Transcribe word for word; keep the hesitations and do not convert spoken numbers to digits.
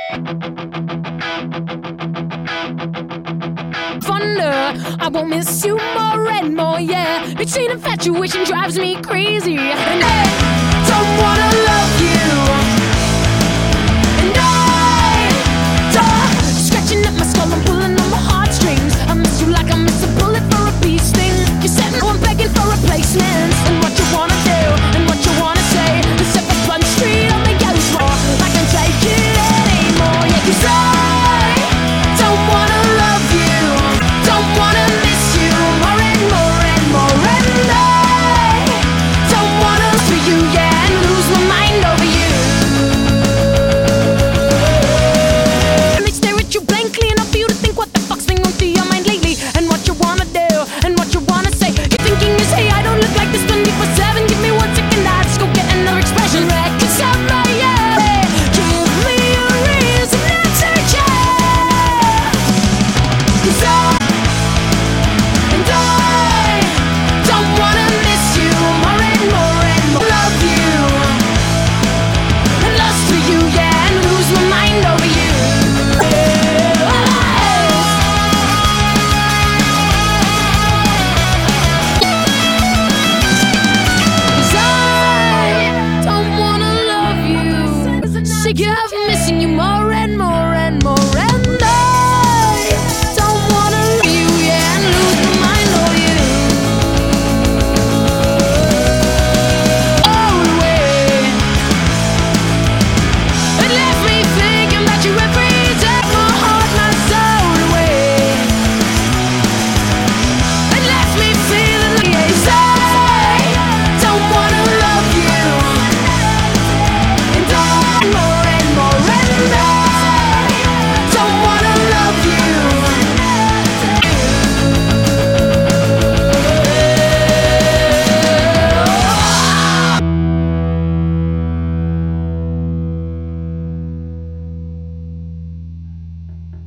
Thunder, I won't miss you more and more, yeah. Between infatuation drives me crazy, and I don't wanna love you. And I, duh, scratching at my skull, I'm pulling on my heartstrings. I miss you like I miss a bullet for a bee sting. You said no, I'm begging for replacements. And what you wanna do, and what you wanna say. The separate Front Street on the yellow floor. I can't take it anymore, yeah, 'cause I don't wanna love you, don't wanna miss you more and more and more, and I don't wanna for you, yeah, and lose my mind over you. And they stare at you blankly, and I feel to think what the fuck's been going through your mind lately, and what you wanna do, and what you wanna say. You're thinking is, hey, I don't look like this twenty-four seven. Give me one second, I just go get another expression right, 'cause I'm my, yeah. Give me a reason not to care, 'cause I and I don't wanna miss you more and more and more. Love you and lust for you, yeah, and lose my mind over you. 'Cause I don't wanna love you, sick of missing you more